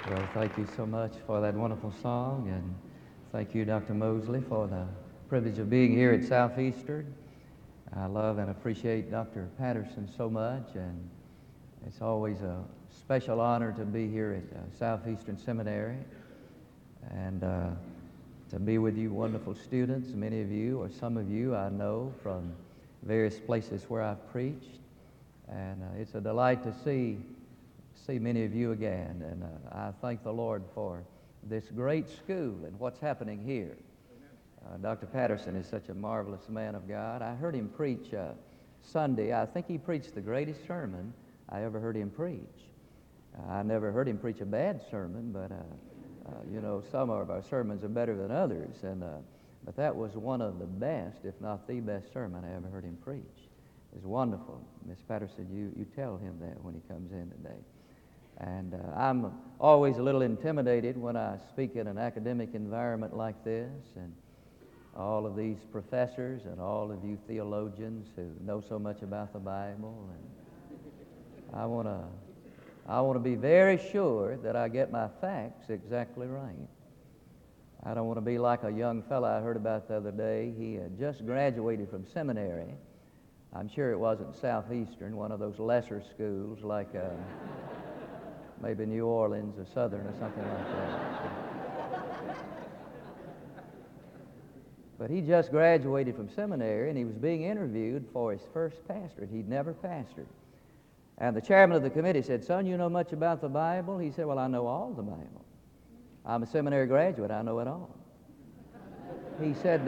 Well, thank you so much for that wonderful song, and thank you, Dr. Mosley, for the privilege of being here at Southeastern. I love and appreciate Dr. Patterson so much, and it's always a special honor to be here at Southeastern Seminary and to be with you wonderful students. Many of you, or some of you, I know from various places where I've preached, and it's a delight to see many of you again, and I thank the Lord for this great school and what's happening here. Dr. Patterson is such a marvelous man of God. I heard him preach Sunday. I think he preached the greatest sermon I ever heard him preach. I never heard him preach a bad sermon, but some of our sermons are better than others, but that was one of the best, if not the best sermon I ever heard him preach. It's wonderful. Miss Patterson, you tell him that when he comes in today. And I'm always a little intimidated when I speak in an academic environment like this, and all of these professors and all of you theologians who know so much about the Bible. And I want to be very sure that I get my facts exactly right. I don't want to be like a young fellow I heard about the other day. He had just graduated from seminary. I'm sure it wasn't Southeastern, one of those lesser schools like maybe New Orleans or Southern or something like that. But he just graduated from seminary, and he was being interviewed for his first pastorate. He'd never pastored. And the chairman of the committee said, "Son, you know much about the Bible?" He said, "Well, I know all the Bible. I'm a seminary graduate. I know it all." He said,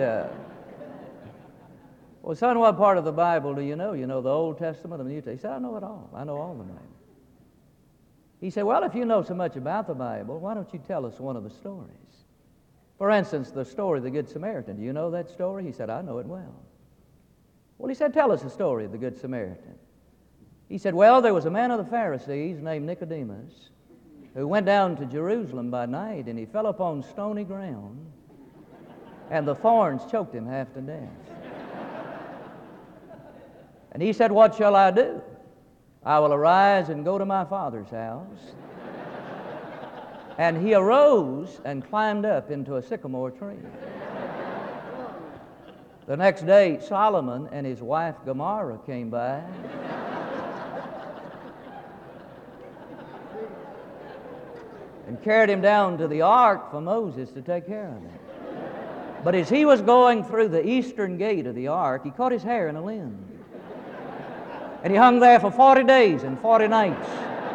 "Well, son, what part of the Bible do you know? You know the Old Testament and the New Testament?" He said, "I know it all. I know all the Bible." He said, "Well, if you know so much about the Bible, why don't you tell us one of the stories? For instance, the story of the Good Samaritan. Do you know that story?" He said, "I know it well." Well, he said, "Tell us the story of the Good Samaritan." He said, "Well, there was a man of the Pharisees named Nicodemus who went down to Jerusalem by night, and he fell upon stony ground, and the thorns choked him half to death. And he said, 'What shall I do? I will arise and go to my father's house.' And he arose and climbed up into a sycamore tree. The next day, Solomon and his wife Gomorrah came by. And carried him down to the ark for Moses to take care of him. But as he was going through the eastern gate of the ark, he caught his hair in a limb. And he hung there for 40 days and 40 nights.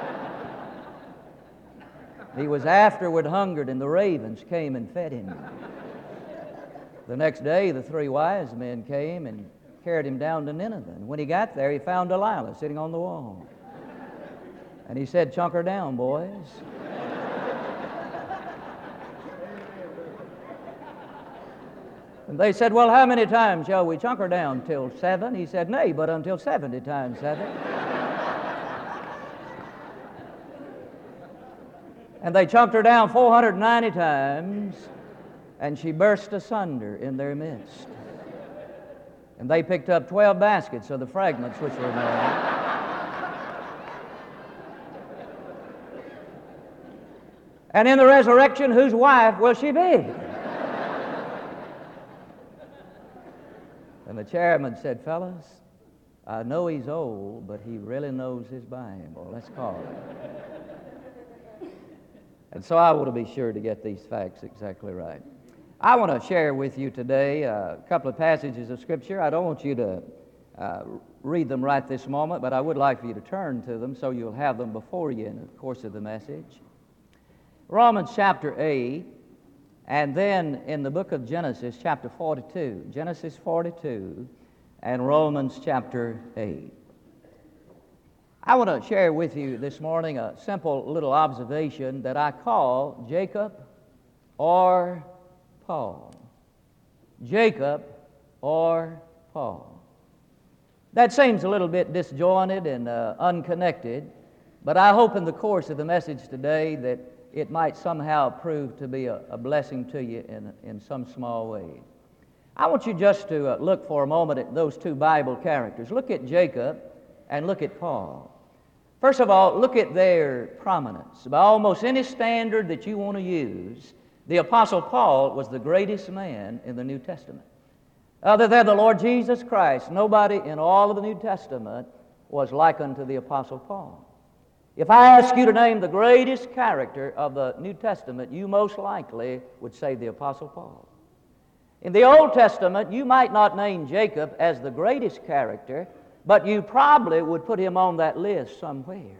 He was afterward hungered, and the ravens came and fed him. The next day, the three wise men came and carried him down to Nineveh. And when he got there, he found Delilah sitting on the wall. And he said, 'Chunk her down, boys.' And they said, 'Well, how many times shall we chunk her down? Till 7? He said, 'Nay, but until 70 times 7. And they chunked her down 490 times, and she burst asunder in their midst. And they picked up 12 baskets of the fragments which were made. And in the resurrection, whose wife will she be?' And the chairman said, 'Fellas, I know he's old, but he really knows his Bible. Let's call it.' And so I want to be sure to get these facts exactly right. I want to share with you today a couple of passages of Scripture. I don't want you to read them right this moment, but I would like for you to turn to them so you'll have them before you in the course of the message. Romans chapter 8. And then in the book of Genesis, chapter 42, Genesis 42 and Romans chapter 8. I want to share with you this morning a simple little observation that I call Jacob or Paul. Jacob or Paul. That seems a little bit disjointed and unconnected, but I hope in the course of the message today that it might somehow prove to be a blessing to you in some small way. I want you just to look for a moment at those two Bible characters. Look at Jacob and look at Paul. First of all, look at their prominence. By almost any standard that you want to use, the Apostle Paul was the greatest man in the New Testament. Other than the Lord Jesus Christ, nobody in all of the New Testament was like unto the Apostle Paul. If I ask you to name the greatest character of the New Testament, you most likely would say the Apostle Paul. In the Old Testament, you might not name Jacob as the greatest character, but you probably would put him on that list somewhere.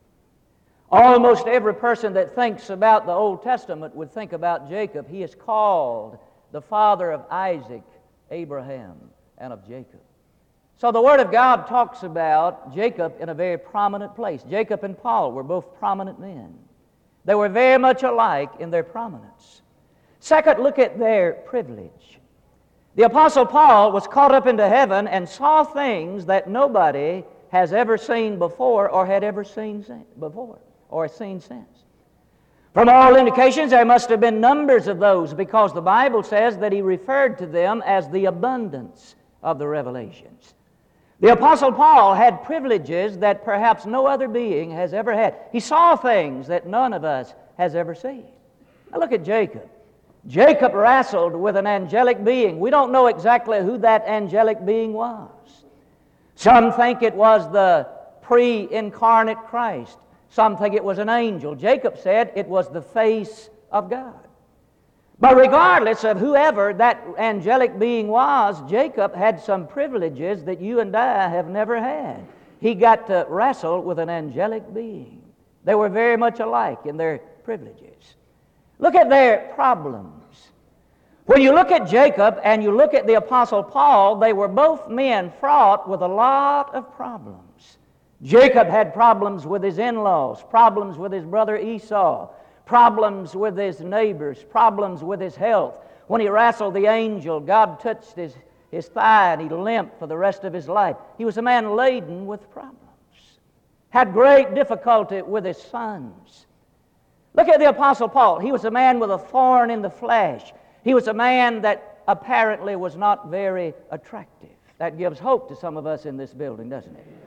Almost every person that thinks about the Old Testament would think about Jacob. He is called the father of Isaac, Abraham, and of Jacob. So the Word of God talks about Jacob in a very prominent place. Jacob and Paul were both prominent men. They were very much alike in their prominence. Second, look at their privilege. The Apostle Paul was caught up into heaven and saw things that nobody has ever seen before or had ever seen before or seen since. From all indications, there must have been numbers of those, because the Bible says that he referred to them as the abundance of the revelations. The Apostle Paul had privileges that perhaps no other being has ever had. He saw things that none of us has ever seen. Now look at Jacob. Jacob wrestled with an angelic being. We don't know exactly who that angelic being was. Some think it was the pre-incarnate Christ. Some think it was an angel. Jacob said it was the face of God. But regardless of whoever that angelic being was, Jacob had some privileges that you and I have never had. He got to wrestle with an angelic being. They were very much alike in their privileges. Look at their problems. When you look at Jacob and you look at the Apostle Paul, they were both men fraught with a lot of problems. Jacob had problems with his in-laws, problems with his brother Esau, problems with his neighbors, problems with his health. When he wrestled the angel, God touched his thigh and he limped for the rest of his life. He was a man laden with problems. Had great difficulty with his sons. Look at the Apostle Paul. He was a man with a thorn in the flesh. He was a man that apparently was not very attractive. That gives hope to some of us in this building, doesn't it?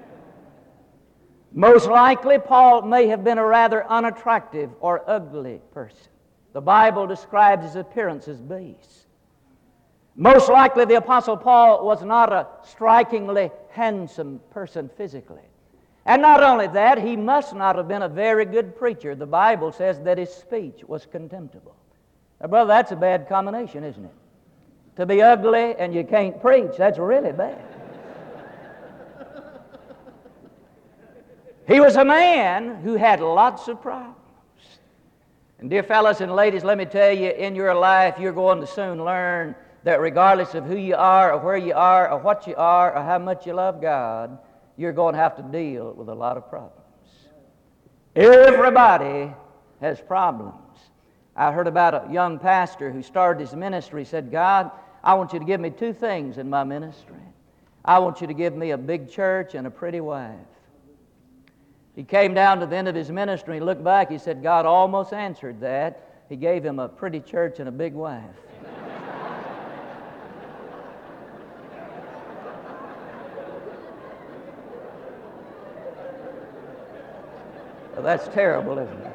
Most likely, Paul may have been a rather unattractive or ugly person. The Bible describes his appearance as base. Most likely, the Apostle Paul was not a strikingly handsome person physically. And not only that, he must not have been a very good preacher. The Bible says that his speech was contemptible. Now, brother, that's a bad combination, isn't it? To be ugly and you can't preach, that's really bad. He was a man who had lots of problems. And dear fellas and ladies, let me tell you, in your life, you're going to soon learn that regardless of who you are or where you are or what you are or how much you love God, you're going to have to deal with a lot of problems. Everybody has problems. I heard about a young pastor who started his ministry. He said, God, I want you to give me two things in my ministry. I want you to give me a big church and a pretty wife. He came down to the end of his ministry. He looked back. He said, God almost answered that. He gave him a pretty church and a big wife. Well, that's terrible, isn't it?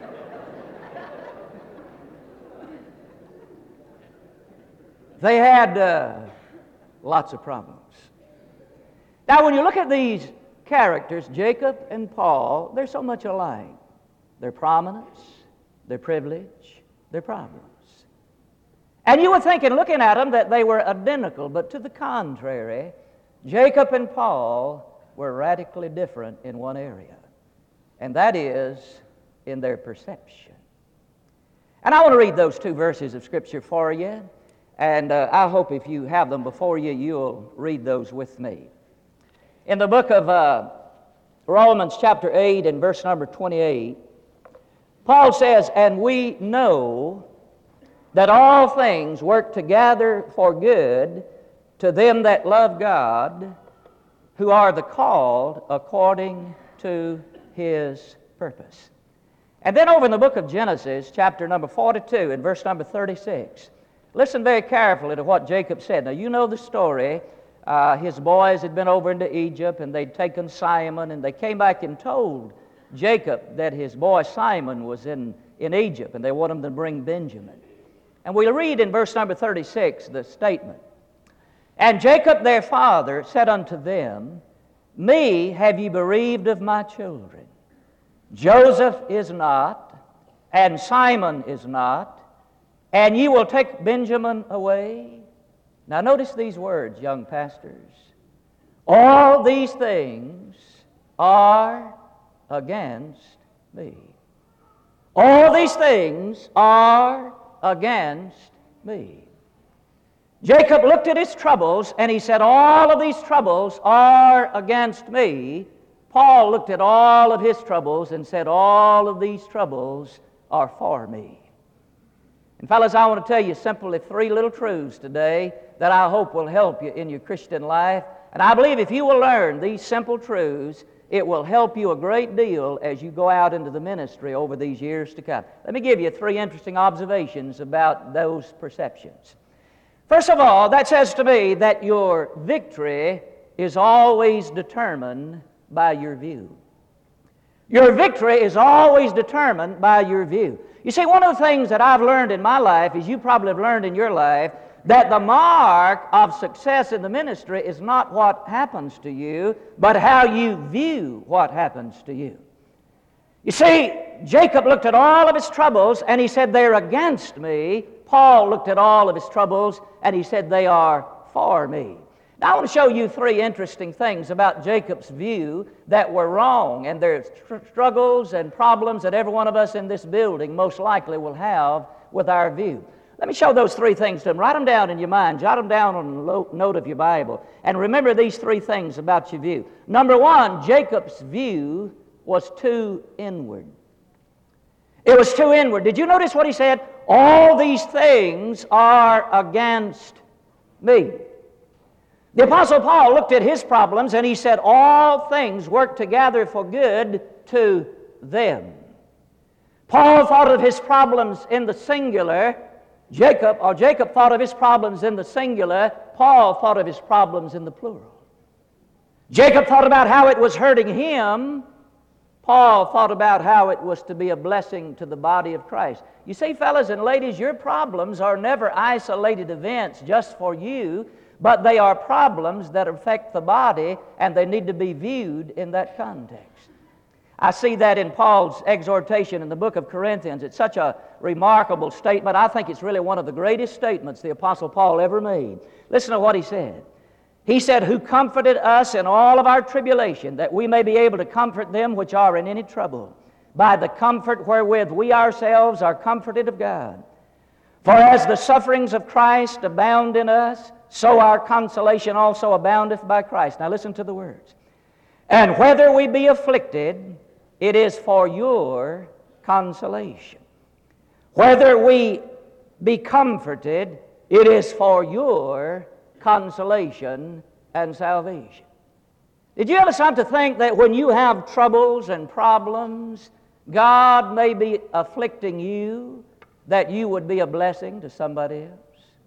They had lots of problems. Now, when you look at these characters, Jacob and Paul, they're so much alike. Their prominence, their privilege, their problems. And you would think in looking at them that they were identical, but to the contrary, Jacob and Paul were radically different in one area, and that is in their perception. And I want to read those two verses of Scripture for you, and I hope if you have them before you, you'll read those with me. In the book of Romans chapter 8 and verse number 28, Paul says, and we know that all things work together for good to them that love God, who are the called according to His purpose. And then over in the book of Genesis, chapter number 42 and verse number 36, listen very carefully to what Jacob said. Now, you know the story his boys had been over into Egypt, and they'd taken Simon, and they came back and told Jacob that his boy Simon was in Egypt, and they want him to bring Benjamin. And we'll read in verse number 36 the statement. And Jacob their father said unto them, Me have ye bereaved of my children. Joseph is not, and Simon is not, and ye will take Benjamin away. Now notice these words, young pastors. All these things are against me. All these things are against me. Jacob looked at his troubles and he said, all of these troubles are against me. Paul looked at all of his troubles and said, all of these troubles are for me. And fellas, I want to tell you simply three little truths today that I hope will help you in your Christian life. And I believe if you will learn these simple truths, it will help you a great deal as you go out into the ministry over these years to come. Let me give you three interesting observations about those perceptions. First of all, that says to me that your victory is always determined by your view. Your victory is always determined by your view. You see, one of the things that I've learned in my life, as you probably have learned in your life, that the mark of success in the ministry is not what happens to you, but how you view what happens to you. You see, Jacob looked at all of his troubles and he said, they're against me. Paul looked at all of his troubles and he said, they are for me. Now, I want to show you three interesting things about Jacob's view that were wrong, and there's struggles and problems that every one of us in this building most likely will have with our view. Let me show those three things to them. Write them down in your mind. Jot them down on a note of your Bible. And remember these three things about your view. Number one, Jacob's view was too inward. It was too inward. Did you notice what he said? All these things are against me. The Apostle Paul looked at his problems and he said, all things work together for good to them. Paul thought of his problems in the singular. Jacob thought of his problems in the singular. Paul thought of his problems in the plural. Jacob thought about how it was hurting him. Paul thought about how it was to be a blessing to the body of Christ. You see, fellas and ladies, your problems are never isolated events just for you, but they are problems that affect the body, and they need to be viewed in that context. I see that in Paul's exhortation in the book of Corinthians. It's such a remarkable statement. I think it's really one of the greatest statements the Apostle Paul ever made. Listen to what he said. He said, who comforted us in all of our tribulation, that we may be able to comfort them which are in any trouble, by the comfort wherewith we ourselves are comforted of God. For as the sufferings of Christ abound in us, so our consolation also aboundeth by Christ. Now listen to the words. And whether we be afflicted, it is for your consolation. Whether we be comforted, it is for your consolation and salvation. Did you ever stop to think that when you have troubles and problems, God may be afflicting you, that you would be a blessing to somebody else?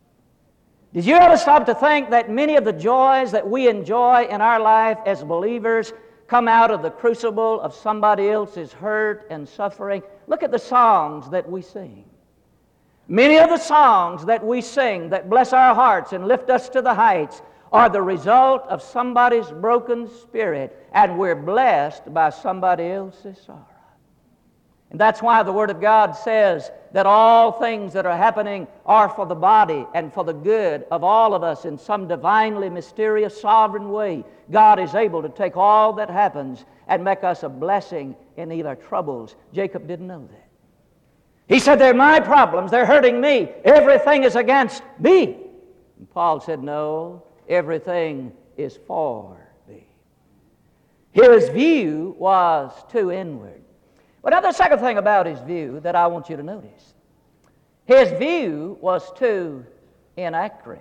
Did you ever stop to think that many of the joys that we enjoy in our life as believers come out of the crucible of somebody else's hurt and suffering? Look at the songs that we sing. Many of the songs that we sing that bless our hearts and lift us to the heights are the result of somebody's broken spirit, and we're blessed by somebody else's sorrow. And that's why the Word of God says that all things that are happening are for the body and for the good of all of us in some divinely mysterious, sovereign way. God is able to take all that happens and make us a blessing in either troubles. Jacob didn't know that. He said, they're my problems, they're hurting me, everything is against me. And Paul said, no, everything is for me. His view was too inward. But now the second thing about his view that I want you to notice. His view was too inaccurate.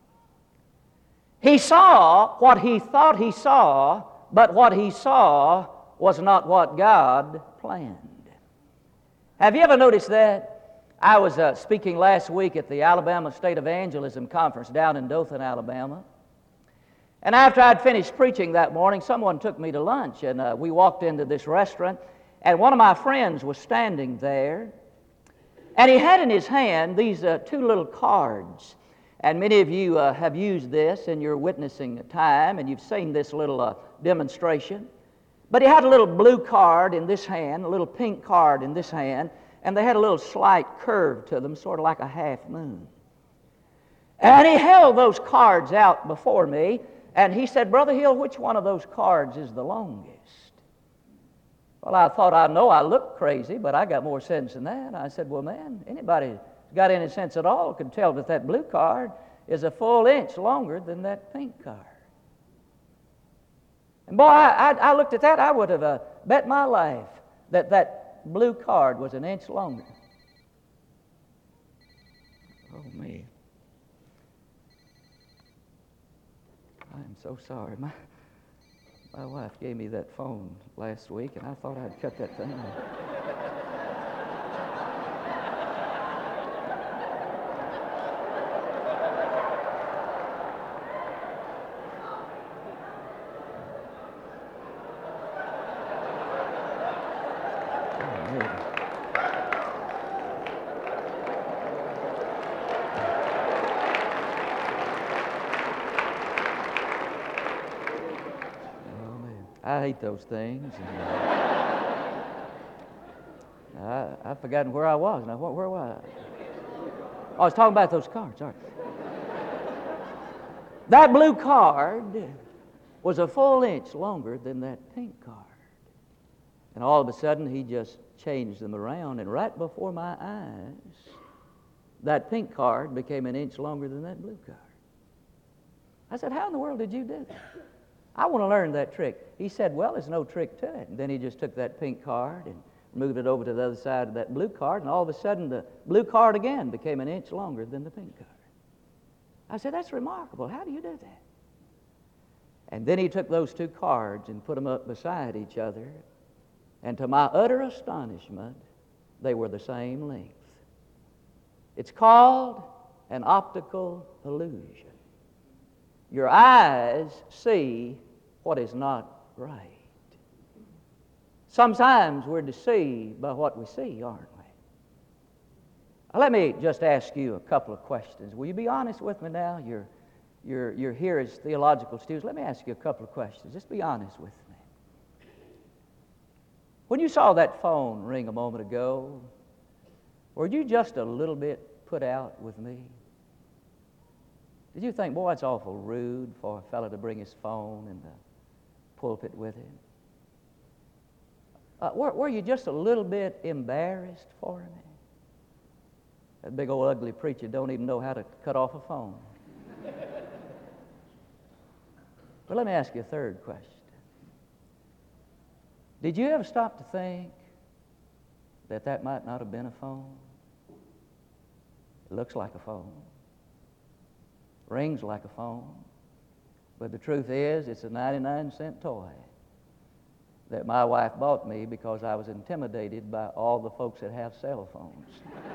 He saw what he thought he saw, but what he saw was not what God planned. Have you ever noticed that? I was speaking last week at the Alabama State Evangelism Conference down in Dothan, Alabama. And after I'd finished preaching that morning, someone took me to lunch, and we walked into this restaurant, and one of my friends was standing there, and he had in his hand these two little cards. And many of you have used this in your witnessing time, and you've seen this little demonstration. But he had a little blue card in this hand, a little pink card in this hand, and they had a little slight curve to them, sort of like a half moon. And he held those cards out before me, and he said, "Brother Hill, which one of those cards is the longest?" Well, I thought, I know I look crazy, but I got more sense than that. I said, "Well, man, anybody who's got any sense at all could tell that that blue card is a full inch longer than that pink card." And boy, I looked at that, I would have bet my life that that blue card was an inch longer. Oh, man. I am so sorry. My wife gave me that phone last week, and I thought I'd cut that thing off. I hate those things. I've forgotten where I was. Now, where was I? Oh, I was talking about those cards. All right. That blue card was a full inch longer than that pink card. And all of a sudden, he just changed them around, and right before my eyes, that pink card became an inch longer than that blue card. I said, "How in the world did you do that?" "I want to learn that trick." He said, "Well, there's no trick to it." And then he just took that pink card and moved it over to the other side of that blue card, and all of a sudden the blue card again became an inch longer than the pink card. I said, "That's remarkable. How do you do that?" And then he took those two cards and put them up beside each other, and to my utter astonishment, they were the same length. It's called an optical illusion. Your eyes see what is not right. Sometimes we're deceived by what we see, aren't we? Now, let me just ask you a couple of questions. Will you be honest with me now? You're here as theological students. Let me ask you a couple of questions. Just be honest with me. When you saw that phone ring a moment ago, were you just a little bit put out with me? Did you think, boy, it's awful rude for a fellow to bring his phone in the pulpit with him? Were you just a little bit embarrassed for me? That big old ugly preacher don't even know how to cut off a phone. But let me ask you a third question. Did you ever stop to think that that might not have been a phone? It looks like a phone. Rings like a phone, but the truth is it's a 99-cent toy that my wife bought me because I was intimidated by all the folks that have cell phones.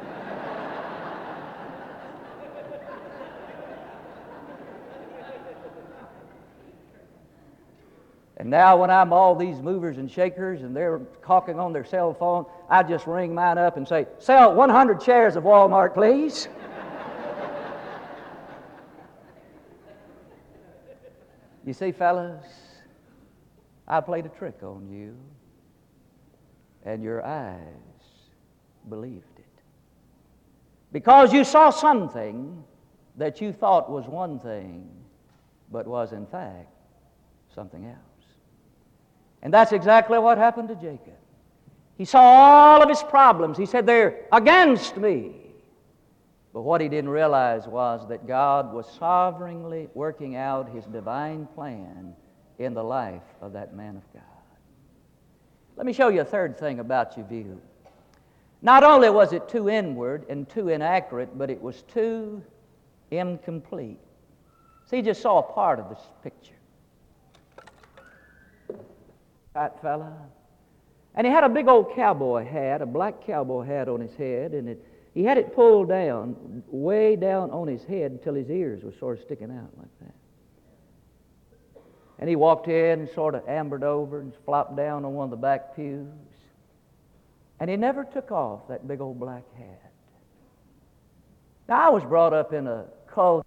And now when I'm all these movers and shakers and they're caulking on their cell phone, I just ring mine up and say, "Sell 100 shares of Walmart, please." You see, fellas, I played a trick on you, and your eyes believed it. Because you saw something that you thought was one thing, but was in fact something else. And that's exactly what happened to Jacob. He saw all of his problems. He said, "They're against me." But what he didn't realize was that God was sovereignly working out His divine plan in the life of that man of God. Let me show you a third thing about your view. Not only was it too inward and too inaccurate, but it was too incomplete. See, he just saw a part of this picture. Fat fella. And he had a big old cowboy hat, a black cowboy hat on his head, and he had it pulled down, way down on his head until his ears were sort of sticking out like that. And he walked in and sort of ambered over and flopped down on one of the back pews. And he never took off that big old black hat. Now, I was brought up in a culture,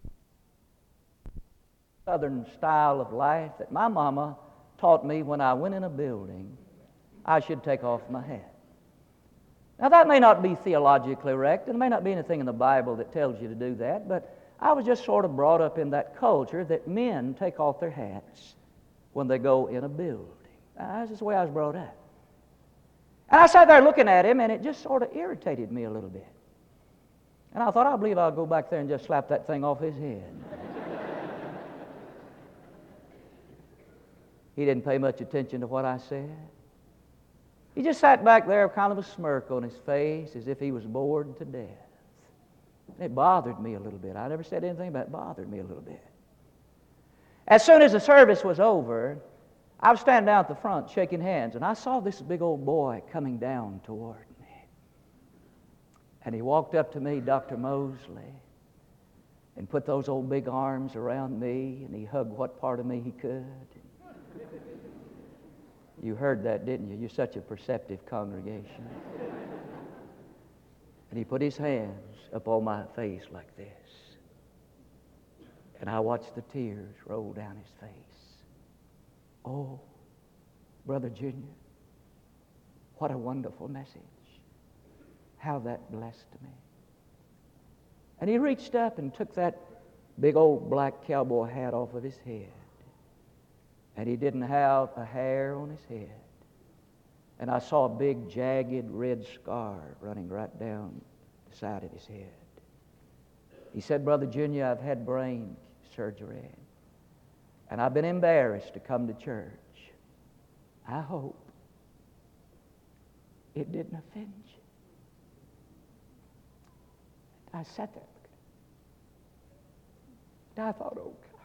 Southern style of life, that my mama taught me when I went in a building, I should take off my hat. Now, that may not be theologically correct, and there may not be anything in the Bible that tells you to do that, but I was just sort of brought up in that culture that men take off their hats when they go in a building. That's just the way I was brought up. And I sat there looking at him, and it just sort of irritated me a little bit. And I thought, I believe I'll go back there and just slap that thing off his head. He didn't pay much attention to what I said. He just sat back there with kind of a smirk on his face as if he was bored to death. It bothered me a little bit. I never said anything, but it bothered me a little bit. As soon as the service was over, I was standing down at the front shaking hands, and I saw this big old boy coming down toward me. And he walked up to me, Dr. Mosley, and put those old big arms around me, and he hugged what part of me he could. You heard that, didn't you? You're such a perceptive congregation. And he put his hands up on my face like this. And I watched the tears roll down his face. Oh, Brother Junior, what a wonderful message. How that blessed me. And he reached up and took that big old black cowboy hat off of his head. And he didn't have a hair on his head. And I saw a big, jagged, red scar running right down the side of his head. He said, Brother Junior, I've had brain surgery, and I've been embarrassed to come to church. I hope it didn't offend you. I sat there. And I thought, oh, God.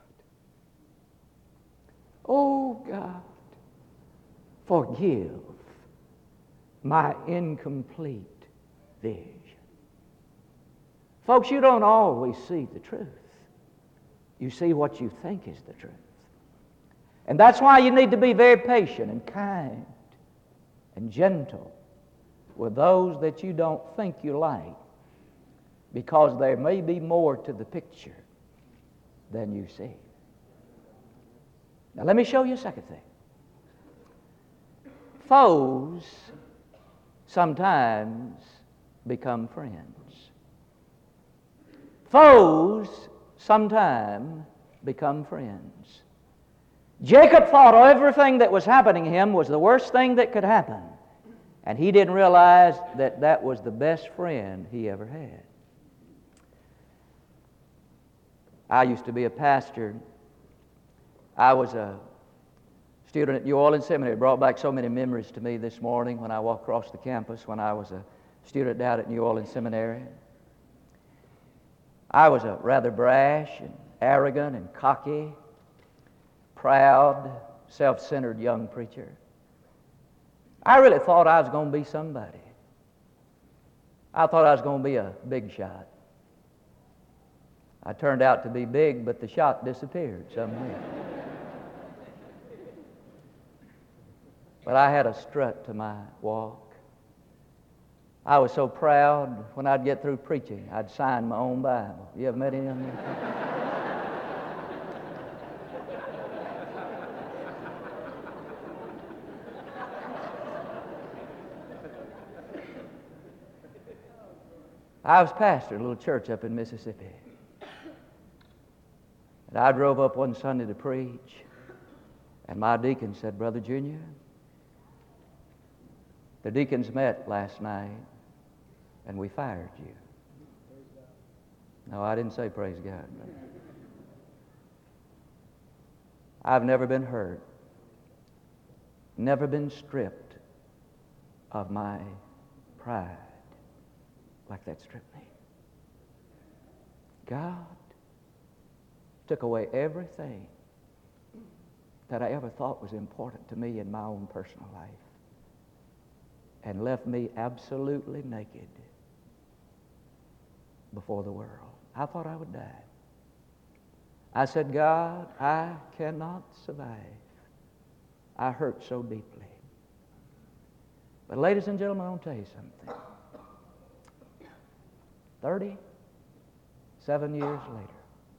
Oh, God, forgive my incomplete vision. Folks, you don't always see the truth. You see what you think is the truth. And that's why you need to be very patient and kind and gentle with those that you don't think you like, because there may be more to the picture than you see. Now let me show you a second thing. Foes sometimes become friends. Foes sometimes become friends. Jacob thought everything that was happening to him was the worst thing that could happen. And he didn't realize that that was the best friend he ever had. I used to be a pastor. I was a student at New Orleans Seminary. It brought back so many memories to me this morning when I walked across the campus when I was a student down at New Orleans Seminary. I was a rather brash and arrogant and cocky, proud, self-centered young preacher. I really thought I was going to be somebody. I thought I was going to be a big shot. I turned out to be big, but the shot disappeared somewhere. But I had a strut to my walk. I was so proud when I'd get through preaching, I'd sign my own Bible. You ever met any of them? I was pastor of a little church up in Mississippi. And I drove up one Sunday to preach, and my deacon said, Brother Junior, the deacons met last night, and we fired you. No, I didn't say praise God. I've never been hurt, never been stripped of my pride like that stripped me. God took away everything that I ever thought was important to me in my own personal life and left me absolutely naked before the world. I thought I would die. I said, God, I cannot survive. I hurt so deeply. But ladies and gentlemen, I want to tell you something. 37 years later,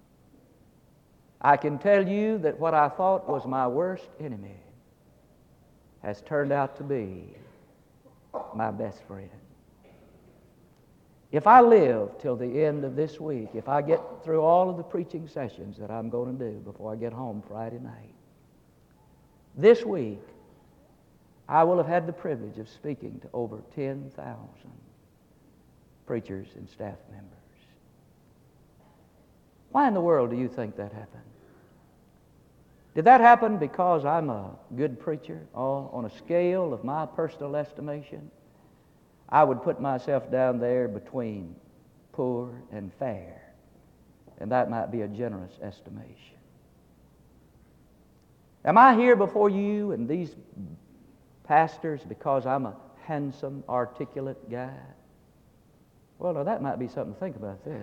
I can tell you that what I thought was my worst enemy has turned out to be my best friend. If I live till the end of this week, if I get through all of the preaching sessions that I'm going to do before I get home Friday night, this week I will have had the privilege of speaking to over 10,000 preachers and staff members. Why in the world do you think that happened? Did that happen because I'm a good preacher? Oh, on a scale of my personal estimation, I would put myself down there between poor and fair, and that might be a generous estimation. Am I here before you and these pastors because I'm a handsome, articulate guy? Well, now that might be something to think about there.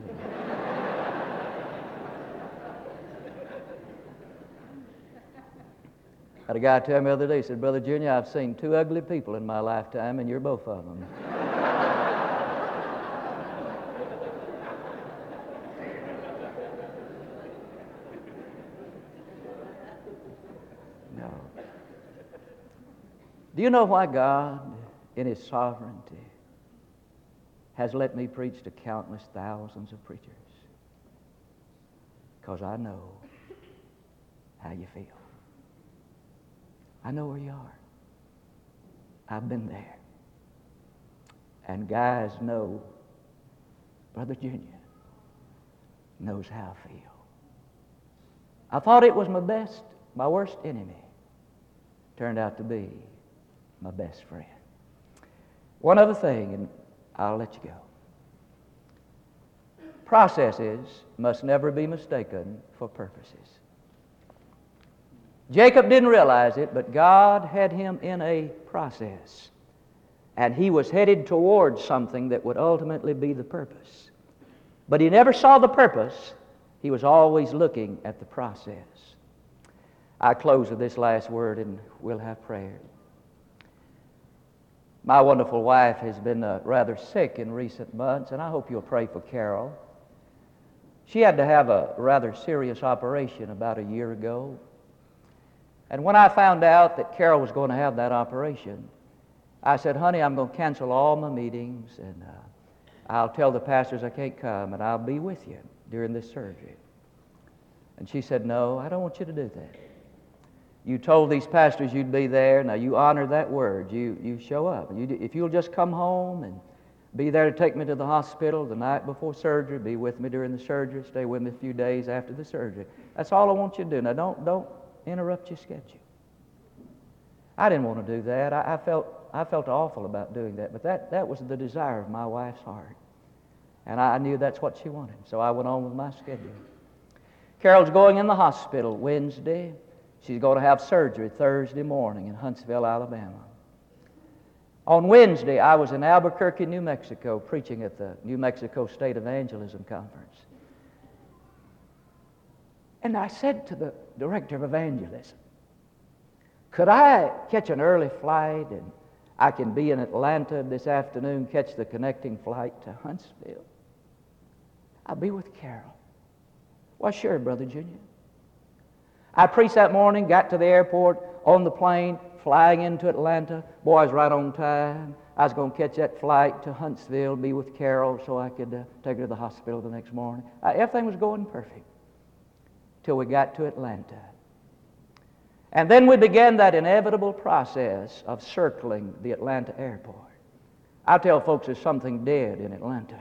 I had a guy tell me the other day, he said, Brother Junior, I've seen two ugly people in my lifetime, and you're both of them. No. Do you know why God, in His sovereignty, has let me preach to countless thousands of preachers? Because I know how you feel. I know where you are. I've been there. And guys know, Brother Junior knows how I feel. I thought it was my worst enemy. Turned out to be my best friend. One other thing, and I'll let you go. Processes must never be mistaken for purposes. Jacob didn't realize it, but God had him in a process. And he was headed towards something that would ultimately be the purpose. But he never saw the purpose. He was always looking at the process. I close with this last word and we'll have prayer. My wonderful wife has been rather sick in recent months, and I hope you'll pray for Carol. She had to have a rather serious operation about a year ago. And when I found out that Carol was going to have that operation, I said, honey, I'm going to cancel all my meetings, and I'll tell the pastors I can't come, and I'll be with you during this surgery. And she said, no, I don't want you to do that. You told these pastors you'd be there. Now, you honor that word. You show up. If you'll just come home and be there to take me to the hospital the night before surgery, be with me during the surgery, stay with me a few days after the surgery. That's all I want you to do. Now, don't interrupt your schedule. I didn't want to do that. I felt awful about doing that, but that was the desire of my wife's heart. And I knew that's what she wanted, so I went on with my schedule. Carol's going in the hospital Wednesday. She's going to have surgery Thursday morning in Huntsville, Alabama. On Wednesday, I was in Albuquerque, New Mexico, preaching at the New Mexico State Evangelism Conference. And I said to the director of evangelism, could I catch an early flight and I can be in Atlanta this afternoon, catch the connecting flight to Huntsville? I'll be with Carol. Well, sure, Brother Junior. I preached that morning, got to the airport, on the plane, flying into Atlanta. Boy, I was right on time. I was going to catch that flight to Huntsville, be with Carol so I could take her to the hospital the next morning. Everything was going perfect till we got to Atlanta. And then we began that inevitable process of circling the Atlanta airport. I tell folks there's something dead in Atlanta.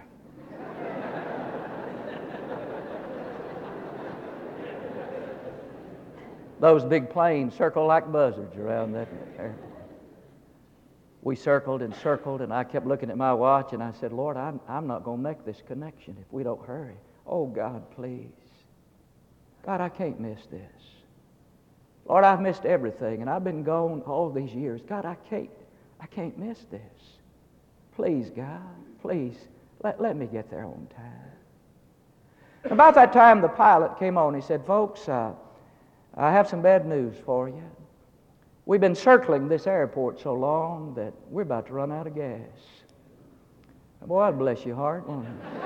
Those big planes circle like buzzards around that airport. We circled, and I kept looking at my watch, and I said, Lord, I'm not going to make this connection if we don't hurry. Oh, God, please. God, I can't miss this. Lord, I've missed everything, and I've been gone all these years. God, I can't miss this. Please, God, please, let me get there on time. About that time, the pilot came on. He said, "Folks, I have some bad news for you. We've been circling this airport so long that we're about to run out of gas." Boy, I'd bless your heart, wouldn't it?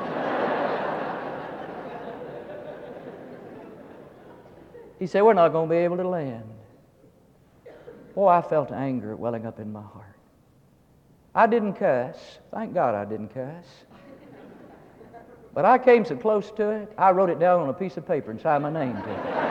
He said, "We're not going to be able to land." Boy, I felt anger welling up in my heart. I didn't cuss. Thank God I didn't cuss. But I came so close to it, I wrote it down on a piece of paper and signed my name to it.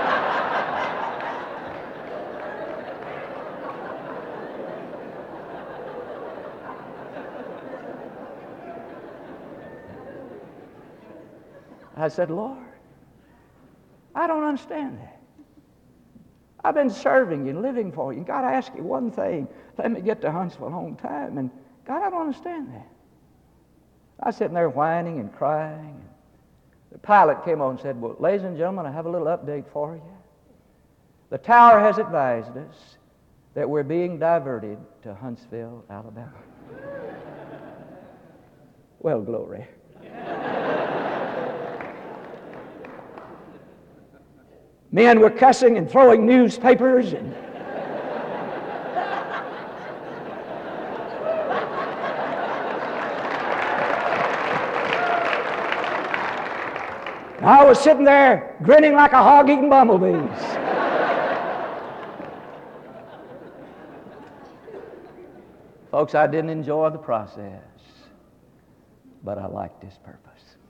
I said, "Lord, I don't understand that. I've been serving you and living for you. And God, I ask you one thing. Let me get to Huntsville on time. And God, I don't understand that." I was sitting there whining and crying. The pilot came on and said, "Well, ladies and gentlemen, I have a little update for you. The tower has advised us that we're being diverted to Huntsville, Alabama." Well, glory. Men were cussing and throwing newspapers and I was sitting there grinning like a hog eating bumblebees. Folks, I didn't enjoy the process, but I liked His purpose.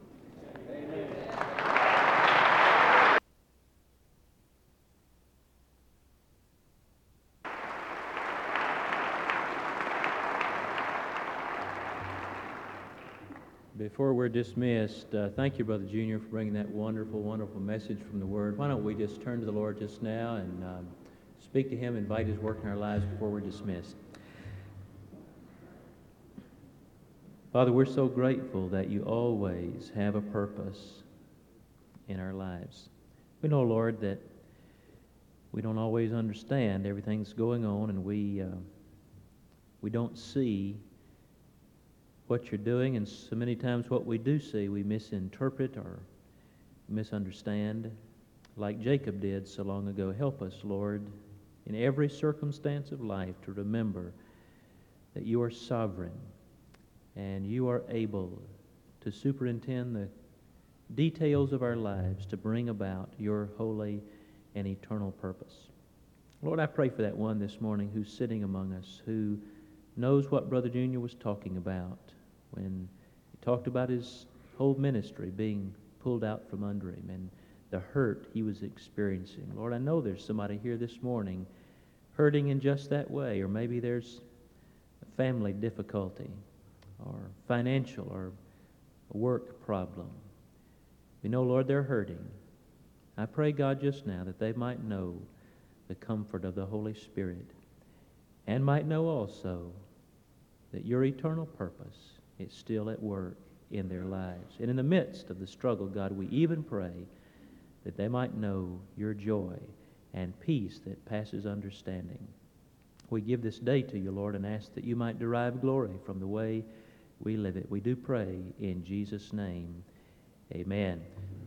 Before we're dismissed, thank you, Brother Junior, for bringing that wonderful, wonderful message from the Word. Why don't we just turn to the Lord just now and speak to Him, invite His work in our lives before we're dismissed. Father, we're so grateful that you always have a purpose in our lives. We know, Lord, that we don't always understand everything that's going on, and we don't see what you're doing, and so many times what we do see we misinterpret or misunderstand, like Jacob did so long ago. Help us, Lord, in every circumstance of life to remember that you are sovereign and you are able to superintend the details of our lives to bring about your holy and eternal purpose. Lord, I pray for that one this morning who's sitting among us, who knows what Brother Junior was talking about when he talked about his whole ministry being pulled out from under him and the hurt he was experiencing. Lord, I know there's somebody here this morning hurting in just that way, or maybe there's a family difficulty or financial or a work problem. We know, Lord, they're hurting. I pray, God, just now that they might know the comfort of the Holy Spirit and might know also that your eternal purpose is still at work in their lives. And in the midst of the struggle, God, we even pray that they might know your joy and peace that passes understanding. We give this day to you, Lord, and ask that you might derive glory from the way we live it. We do pray in Jesus' name. Amen.